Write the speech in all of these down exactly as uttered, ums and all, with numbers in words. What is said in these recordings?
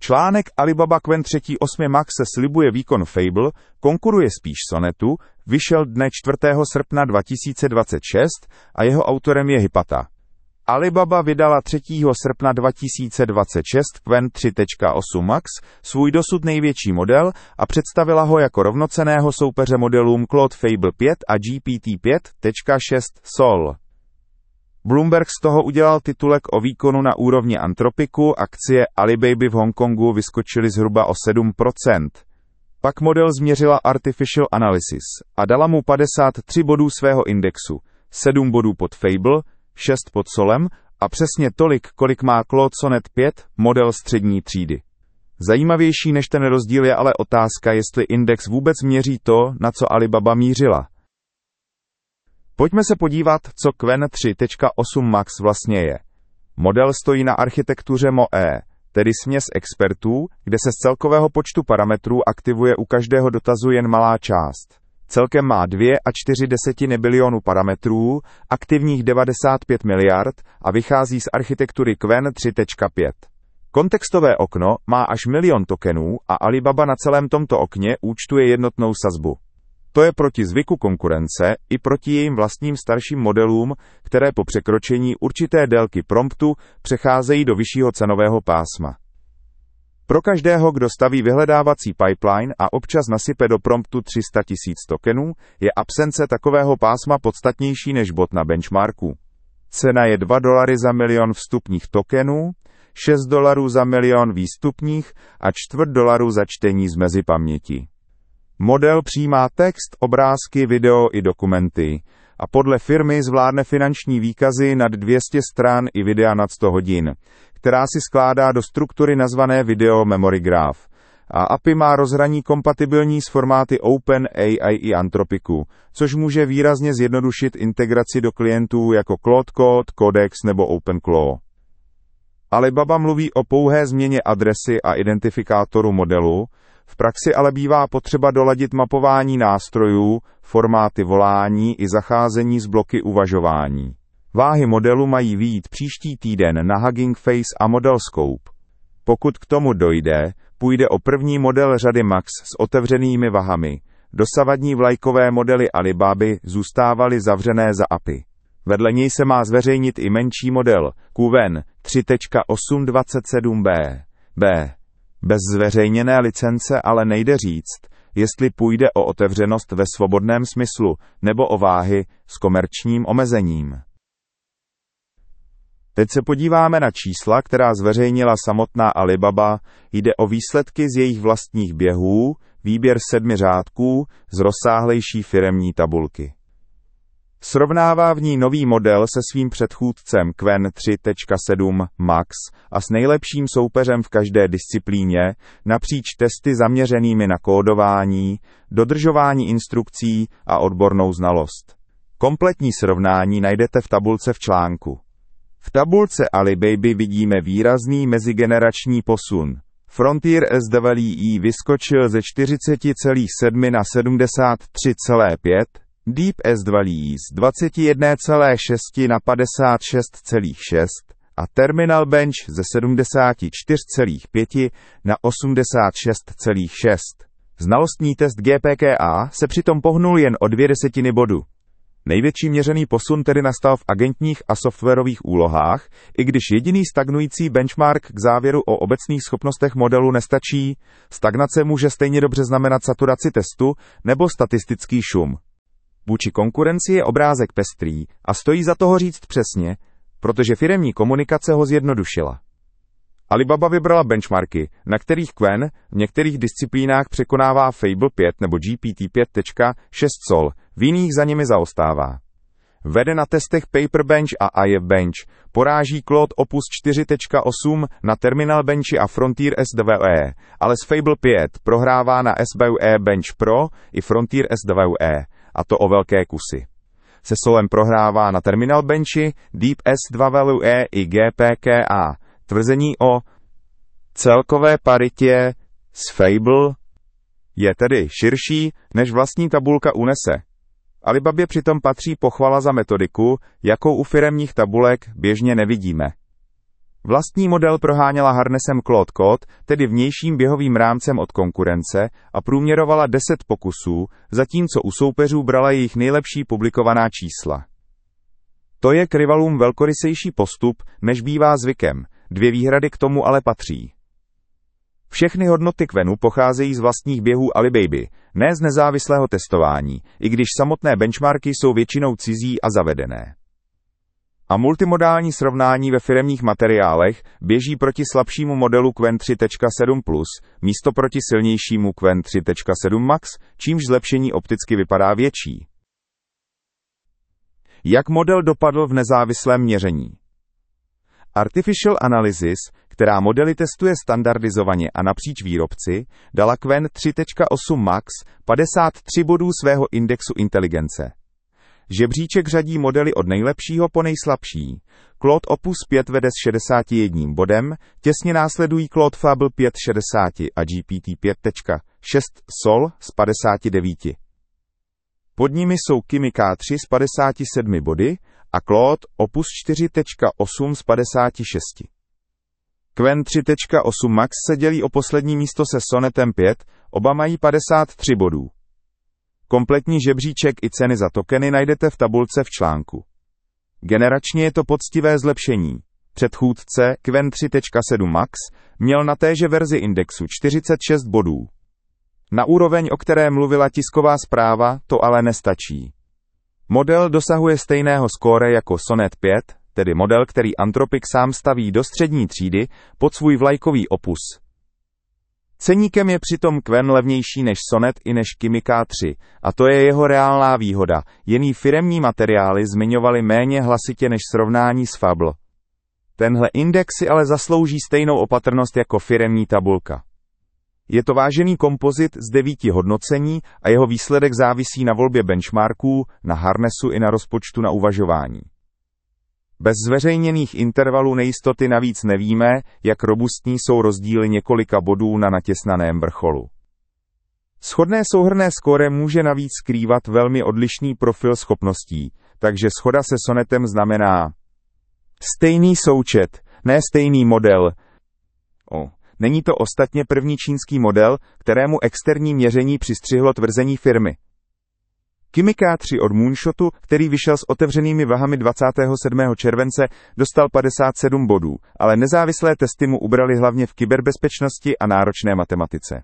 Článek Alibaba Qwen tři osm Max se slibuje výkon Fable, konkuruje spíš Sonetu, vyšel dne čtvrtého srpna dva tisíce dvacet šest a jeho autorem je Hypata. Alibaba vydala třetího srpna dva tisíce dvacet šest Qwen tři osm Max, svůj dosud největší model, a představila ho jako rovnocenného soupeře modelům Claude Fable pět a G P T pět šest Sol. Bloomberg z toho udělal titulek o výkonu na úrovni Anthropicu, akcie Alibaby v Hongkongu vyskočily zhruba o sedm procent. Pak model změřila Artificial Analysis a dala mu padesát tři bodů svého indexu, sedm bodů pod Fable, šest pod Solem a přesně tolik, kolik má Claude Sonnet pět, model střední třídy. Zajímavější než ten rozdíl je ale otázka, jestli index vůbec měří to, na co Alibaba mířila. Pojďme se podívat, co Qwen tři osm Max vlastně je. Model stojí na architektuře M O E, tedy směs expertů, kde se z celkového počtu parametrů aktivuje u každého dotazu jen malá část. Celkem má dvě a čtyři desetiny bilionu parametrů, aktivních devadesát pět miliard a vychází z architektury Qwen tři pět. Kontextové okno má až milion tokenů a Alibaba na celém tomto okně účtuje jednotnou sazbu. To je proti zvyku konkurence i proti jejím vlastním starším modelům, které po překročení určité délky promptu přecházejí do vyššího cenového pásma. Pro každého, kdo staví vyhledávací pipeline a občas nasype do promptu tři sta tisíc tokenů, je absence takového pásma podstatnější než bod na benchmarku. Cena je dva dolary za milion vstupních tokenů, šest dolarů za milion výstupních a čtvrt dolaru za čtení z mezipaměti. Model přijímá text, obrázky, video i dokumenty a podle firmy zvládne finanční výkazy nad dvě stě stran i videa nad sto hodin, která si skládá do struktury nazvané Video Memory Graph. A A P I má rozhraní kompatibilní s formáty OpenAI i Anthropicu, což může výrazně zjednodušit integraci do klientů jako Claude Code, Codex nebo OpenClaw. Alibaba mluví o pouhé změně adresy a identifikátoru modelu, v praxi ale bývá potřeba doladit mapování nástrojů, formáty volání i zacházení s bloky uvažování. Váhy modelu mají vyjít příští týden na Hugging Face a Model Scope. Pokud k tomu dojde, půjde o první model řady Max s otevřenými vahami. Dosavadní vlajkové modely Alibaby zůstávaly zavřené za A P I. Vedle něj se má zveřejnit i menší model Qwen tři osm dvacet sedm B. B. Bez zveřejněné licence ale nejde říct, jestli půjde o otevřenost ve svobodném smyslu nebo o váhy s komerčním omezením. Teď se podíváme na čísla, která zveřejnila samotná Alibaba. Jde o výsledky z jejich vlastních běhů, výběr sedmi řádků z rozsáhlejší firemní tabulky. Srovnává v ní nový model se svým předchůdcem Qwen tři sedm Max a s nejlepším soupeřem v každé disciplíně, napříč testy zaměřenými na kódování, dodržování instrukcí a odbornou znalost. Kompletní srovnání najdete v tabulce v článku. V tabulce Alibaby vidíme výrazný mezigenerační posun. Frontier S W I vyskočil ze čtyřicet celá sedm na sedmdesát tři celá pět, Deep S W I z dvacet jedna celá šest na padesát šest celá šest a Terminal Bench ze sedmdesát čtyři celá pět na osmdesát šest celá šest. Znalostní test G P K A se přitom pohnul jen o dvě desetiny bodu. Největší měřený posun tedy nastal v agentních a softwarových úlohách, i když jediný stagnující benchmark k závěru o obecných schopnostech modelu nestačí, stagnace může stejně dobře znamenat saturaci testu nebo statistický šum. Vůči konkurenci je obrázek pestrý a stojí za toho říct přesně, protože firemní komunikace ho zjednodušila. Alibaba vybrala benchmarky, na kterých Qwen v některých disciplínách překonává Fable pět nebo G P T pět šest Sol, v jiných za nimi zaostává. Vede na testech Paper Bench a I F Bench, poráží Claude Opus čtyři osm na Terminal Benchi a Frontier S W E, ale s Fable pět prohrává na S W E Bench Pro i Frontier S W E, a to o velké kusy. Se Solem prohrává na Terminal Benchi, Deep S W E i G P K A. Tvrzení o celkové paritě s Fable je tedy širší, než vlastní tabulka unese. Alibabě přitom patří pochvala za metodiku, jakou u firemních tabulek běžně nevidíme. Vlastní model proháněla harnesem Claude Code, tedy vnějším běhovým rámcem od konkurence, a průměrovala deset pokusů, zatímco u soupeřů brala jejich nejlepší publikovaná čísla. To je k rivalům velkorysejší postup, než bývá zvykem, dvě výhrady k tomu ale patří. Všechny hodnoty Qwenu pocházejí z vlastních běhů Alibaba, ne z nezávislého testování, i když samotné benchmarky jsou většinou cizí a zavedené. A multimodální srovnání ve firemních materiálech běží proti slabšímu modelu Qwen tři tečka sedm plus, místo proti silnějšímu Qwen tři tečka sedm Max, čímž zlepšení opticky vypadá větší. Jak model dopadl v nezávislém měření? Artificial Analysis, která modely testuje standardizovaně a napříč výrobci, dala Qwen tři tečka osm Max padesát tři bodů svého indexu inteligence. Žebříček řadí modely od nejlepšího po nejslabší. Claude Opus pět vede s šedesáti jedním bodem, těsně následují Claude Fable pět šedesát a G P T pět tečka šest Sol s padesáti devíti. Pod nimi jsou Kimi K tři s padesáti sedmi body a Claude Opus čtyři tečka osm s padesáti šesti. Qwen tři tečka osm Max se dělí o poslední místo se Sonetem pět, oba mají padesát tři bodů. Kompletní žebříček i ceny za tokeny najdete v tabulce v článku. Generačně je to poctivé zlepšení. Předchůdce, Qwen tři tečka sedm Max, měl na téže verzi indexu čtyřicet šest bodů. Na úroveň, o které mluvila tisková zpráva, to ale nestačí. Model dosahuje stejného skóre jako Sonet pět, tedy model, který Anthropic sám staví do střední třídy pod svůj vlajkový opus. Ceníkem je přitom Qwen levnější než Sonet i než Kimi K tři, a to je jeho reálná výhoda, jiný firemní materiály zmiňovaly méně hlasitě než srovnání s Fable. Tenhle index si ale zaslouží stejnou opatrnost jako firemní tabulka. Je to vážený kompozit z devíti hodnocení a jeho výsledek závisí na volbě benchmarků, na harnesu i na rozpočtu na uvažování. Bez zveřejněných intervalů nejistoty navíc nevíme, jak robustní jsou rozdíly několika bodů na natěsnaném vrcholu. Shodné souhrnné skóre může navíc skrývat velmi odlišný profil schopností, takže shoda se Sonetem znamená stejný součet, ne stejný model. O, není to ostatně první čínský model, kterému externí měření přistřihlo tvrzení firmy. Kimi K tři od Moonshotu, který vyšel s otevřenými vahami dvacátého sedmého července, dostal padesát sedm bodů, ale nezávislé testy mu ubrali hlavně v kyberbezpečnosti a náročné matematice.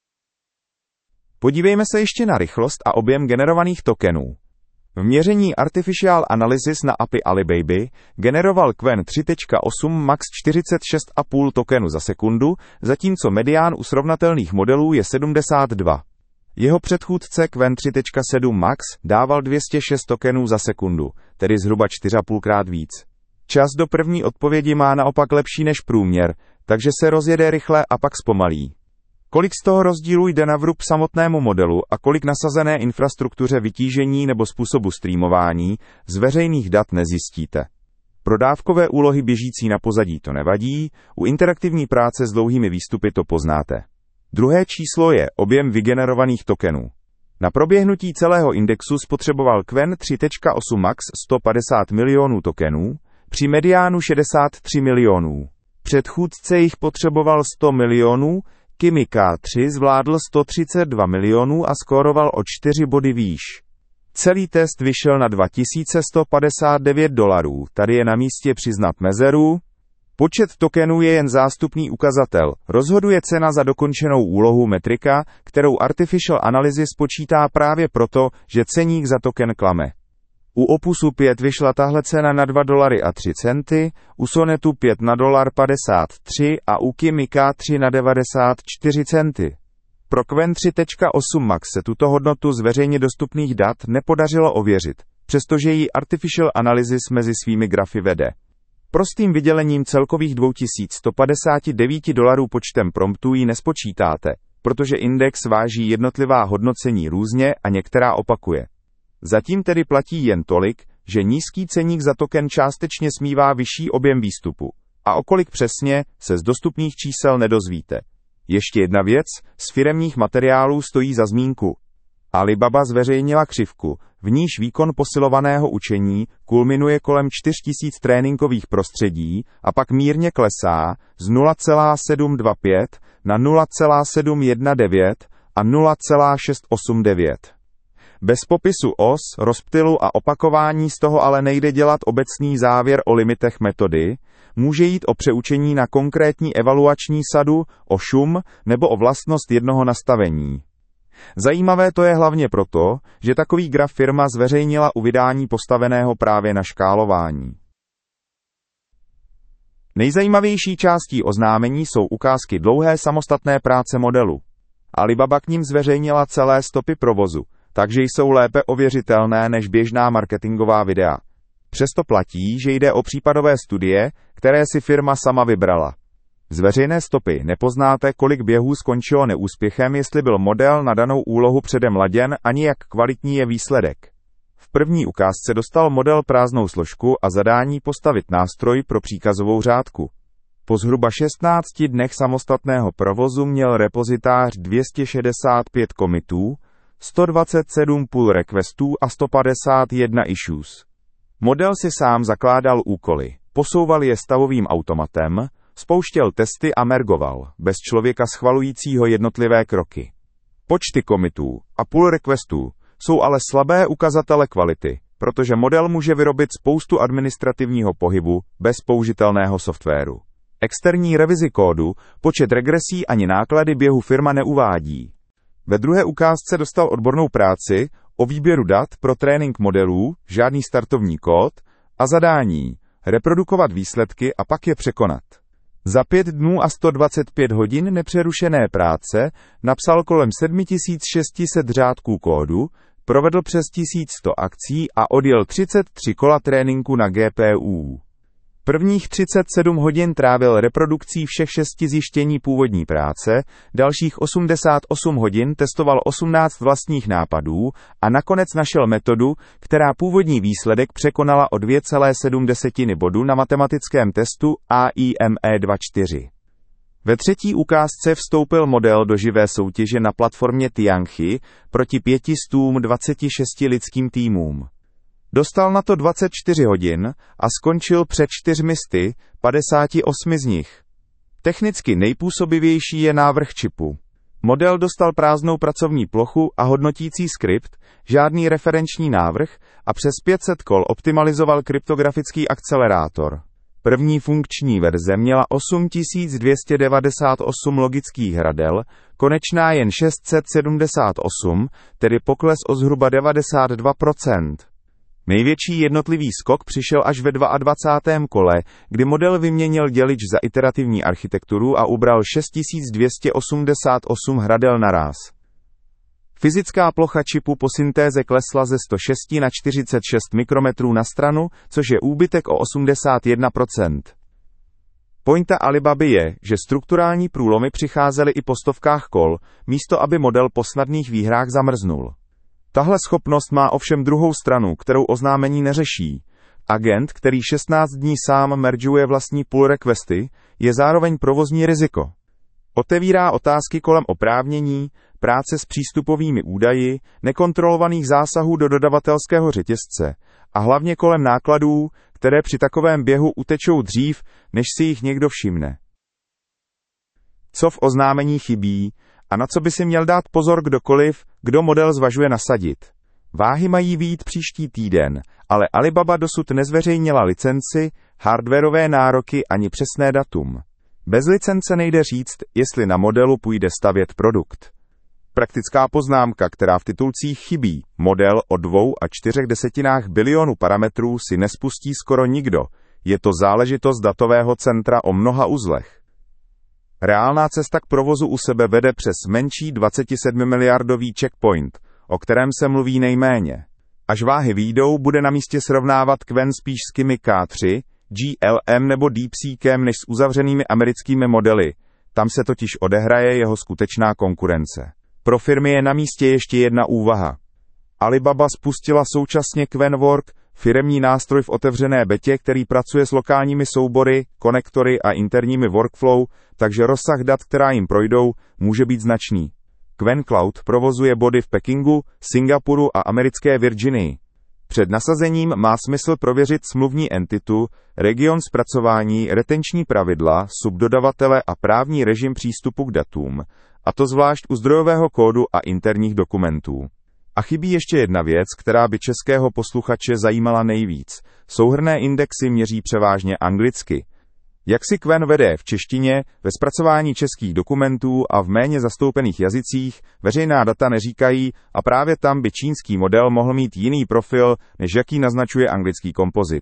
Podívejme se ještě na rychlost a objem generovaných tokenů. V měření Artificial Analysis na A P I Alibaba generoval Qwen tři tečka osm Max čtyřicet šest celá pět tokenů za sekundu, zatímco medián u srovnatelných modelů je sedmdesát dva. Jeho předchůdce Qwen tři tečka sedm Max dával dvě stě šest tokenů za sekundu, tedy zhruba čtyři a půl krát víc. Čas do první odpovědi má naopak lepší než průměr, takže se rozjede rychle a pak zpomalí. Kolik z toho rozdílu jde na vrub samotnému modelu a kolik nasazené infrastruktuře vytížení nebo způsobu streamování, z veřejných dat nezjistíte. Pro dávkové úlohy běžící na pozadí to nevadí, u interaktivní práce s dlouhými výstupy to poznáte. Druhé číslo je objem vygenerovaných tokenů. Na proběhnutí celého indexu spotřeboval Qwen tři tečka osm Max sto padesát milionů tokenů, při mediánu šedesát tři milionů. Předchůdce jich potřeboval sto milionů, Kimi K tři zvládl sto třicet dva milionů a skóroval o čtyři body výš. Celý test vyšel na dva tisíce sto padesát devět dolarů, tady je na místě přiznat mezeru. Počet tokenů je jen zástupný ukazatel, rozhoduje cena za dokončenou úlohu metrika, kterou Artificial Analysis počítá právě proto, že ceník za token klame. U Opusu pět vyšla tahle cena na dva dolary a tři centy, u Sonetu pět na dolar padesát tři a u Kimi K tři na devadesát čtyři centy. Pro Qwen tři tečka osm Max se tuto hodnotu z veřejně dostupných dat nepodařilo ověřit, přestože ji Artificial Analysis mezi svými grafy vede. Prostým vydělením celkových dvě tisíce sto padesát devět dolarů počtem promptů ji nespočítáte, protože index váží jednotlivá hodnocení různě a některá opakuje. Zatím tedy platí jen tolik, že nízký ceník za token částečně smívá vyšší objem výstupu. A o kolik přesně, se z dostupných čísel nedozvíte. Ještě jedna věc, z firemních materiálů stojí za zmínku. Alibaba zveřejnila křivku, v níž výkon posilovaného učení kulminuje kolem čtyři tisíce tréninkových prostředí a pak mírně klesá z nula celá sedm dvacet pět na nula celá sedm jedna devět a nula celá šest osm devět. Bez popisu os, rozptylu a opakování z toho ale nejde dělat obecný závěr o limitech metody, může jít o přeučení na konkrétní evaluační sadu, o šum nebo o vlastnost jednoho nastavení. Zajímavé to je hlavně proto, že takový graf firma zveřejnila u vydání postaveného právě na škálování. Nejzajímavější částí oznámení jsou ukázky dlouhé samostatné práce modelu. Alibaba k ním zveřejnila celé stopy provozu, takže jsou lépe ověřitelné než běžná marketingová videa. Přesto platí, že jde o případové studie, které si firma sama vybrala. Z veřejné stopy nepoznáte, kolik běhů skončilo neúspěchem, jestli byl model na danou úlohu předem laděn, ani jak kvalitní je výsledek. V první ukázce dostal model prázdnou složku a zadání postavit nástroj pro příkazovou řádku. Po zhruba šestnácti dnech samostatného provozu měl repozitář dvě stě šedesát pět commitů, sto dvacet sedm pull requestů a sto padesát jedna issues. Model si sám zakládal úkoly, posouval je stavovým automatem, spouštěl testy a mergoval, bez člověka schvalujícího jednotlivé kroky. Počty commitů a pull requestů jsou ale slabé ukazatele kvality, protože model může vyrobit spoustu administrativního pohybu bez použitelného softwaru. Externí revizi kódu, počet regresí ani náklady běhu firma neuvádí. Ve druhé ukázce dostal odbornou práci o výběru dat pro trénink modelů, žádný startovní kód a zadání reprodukovat výsledky a pak je překonat. Za pět dnů a sto dvacet pět hodin nepřerušené práce napsal kolem sedm tisíc šest set řádků kódu, provedl přes tisíc sto akcí a odjel třicet tři kola tréninku na G P U. Prvních třicet sedm hodin trávil reprodukcí všech šesti zjištění původní práce, dalších osmdesát osm hodin testoval osmnáct vlastních nápadů a nakonec našel metodu, která původní výsledek překonala o dvě celé sedm bodu na matematickém testu A I M E dvacet čtyři. Ve třetí ukázce vstoupil model do živé soutěže na platformě Tianqi proti pěti stům dvaceti šesti lidským týmům. Dostal na to dvacet čtyři hodin a skončil před čtyřmi sty padesáti osmi z nich. Technicky nejpůsobivější je návrh čipu. Model dostal prázdnou pracovní plochu a hodnotící skript, žádný referenční návrh a přes pět set kol optimalizoval kryptografický akcelerátor. První funkční verze měla osm tisíc dvě stě devadesát osm logických hradel, konečná jen šest set sedmdesát osm, tedy pokles o zhruba devadesát dva procent. Největší jednotlivý skok přišel až ve dvacátém druhém kole, kdy model vyměnil dělič za iterativní architekturu a ubral šest tisíc dvě stě osmdesát osm hradel naráz. Fyzická plocha čipu po syntéze klesla ze sto šest na čtyřicet šest mikrometrů na stranu, což je úbytek o osmdesát jedna procent. Pointa Alibaby je, že strukturální průlomy přicházely i po stovkách kol, místo aby model po snadných výhrách zamrznul. Tahle schopnost má ovšem druhou stranu, kterou oznámení neřeší. Agent, který šestnáct dní sám mergeuje vlastní pull requesty, je zároveň provozní riziko. Otevírá otázky kolem oprávnění, práce s přístupovými údaji, nekontrolovaných zásahů do dodavatelského řetězce a hlavně kolem nákladů, které při takovém běhu utečou dřív, než si jich někdo všimne. Co v oznámení chybí a na co by si měl dát pozor kdokoliv, kdo model zvažuje nasadit? Váhy mají vyjít příští týden, ale Alibaba dosud nezveřejnila licenci, hardwarové nároky ani přesné datum. Bez licence nejde říct, jestli na modelu půjde stavět produkt. Praktická poznámka, která v titulcích chybí, model o dvou a čtyřech desetinách bilionu parametrů si nespustí skoro nikdo, je to záležitost datového centra o mnoha uzlech. Reálná cesta k provozu u sebe vede přes menší dvacetisedmimiliardový checkpoint, o kterém se mluví nejméně. Až váhy výjdou, bude na místě srovnávat Qwen spíš s Kimi K tři, G L M nebo DeepSeekem než s uzavřenými americkými modely, tam se totiž odehraje jeho skutečná konkurence. Pro firmy je na místě ještě jedna úvaha. Alibaba spustila současně QwenWork, firemní nástroj v otevřené betě, který pracuje s lokálními soubory, konektory a interními workflow, takže rozsah dat, která jim projdou, může být značný. Qwen Cloud provozuje body v Pekingu, Singapuru a americké Virginii. Před nasazením má smysl prověřit smluvní entitu, region zpracování, retenční pravidla, subdodavatele a právní režim přístupu k datům, a to zvlášť u zdrojového kódu a interních dokumentů. A chybí ještě jedna věc, která by českého posluchače zajímala nejvíc. Souhrnné indexy měří převážně anglicky. Jak si Qwen vede v češtině, ve zpracování českých dokumentů a v méně zastoupených jazycích, veřejná data neříkají a právě tam by čínský model mohl mít jiný profil, než jaký naznačuje anglický kompozit.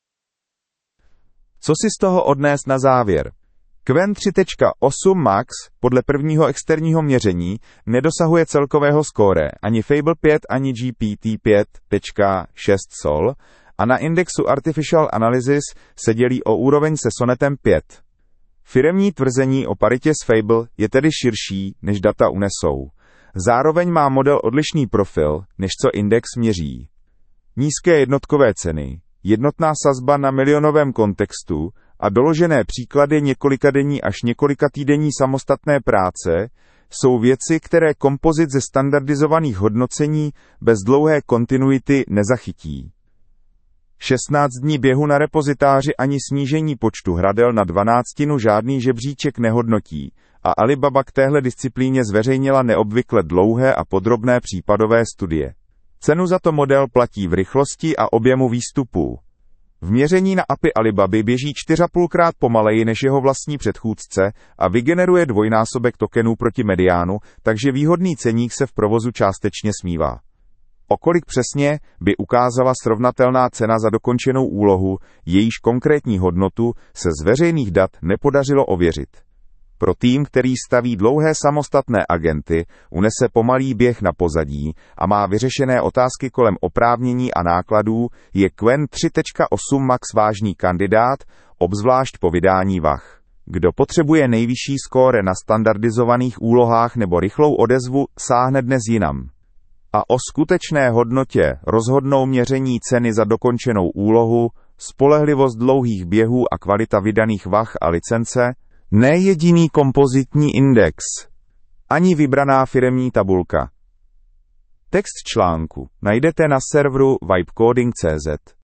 Co si z toho odnést na závěr? Qwen tři tečka osm Max podle prvního externího měření nedosahuje celkového skóre ani Fable pět ani G P T pět tečka šest Sol, a na indexu Artificial Analysis se dělí o úroveň se Sonetem pět. Firemní tvrzení o paritě s Fable je tedy širší, než data unesou. Zároveň má model odlišný profil, než co index měří. Nízké jednotkové ceny, jednotná sazba na milionovém kontextu a doložené příklady několikadenní až několikatýdenní samostatné práce jsou věci, které kompozit ze standardizovaných hodnocení bez dlouhé kontinuity nezachytí. šestnáct dní běhu na repozitáři ani snížení počtu hradel na dvanáctinu žádný žebříček nehodnotí a Alibaba k téhle disciplíně zveřejnila neobvykle dlouhé a podrobné případové studie. Cenu za to model platí v rychlosti a objemu výstupů. V měření na A P I Alibaby běží čtyři a půl krát pomaleji než jeho vlastní předchůdce a vygeneruje dvojnásobek tokenů proti mediánu, takže výhodný ceník se v provozu částečně smívá. O kolik přesně by ukázala srovnatelná cena za dokončenou úlohu, jejíž konkrétní hodnotu se z veřejných dat nepodařilo ověřit. Pro tým, který staví dlouhé samostatné agenty, unese pomalý běh na pozadí a má vyřešené otázky kolem oprávnění a nákladů, je Qwen tři tečka osm Max vážný kandidát, obzvlášť po vydání V A H. Kdo potřebuje nejvyšší skóre na standardizovaných úlohách nebo rychlou odezvu, sáhne dnes jinam. A o skutečné hodnotě rozhodnou měření ceny za dokončenou úlohu, spolehlivost dlouhých běhů a kvalita vydaných V A H a licence, ne jediný kompozitní index, ani vybraná firemní tabulka. Text článku najdete na serveru vibe coding tečka cé zet.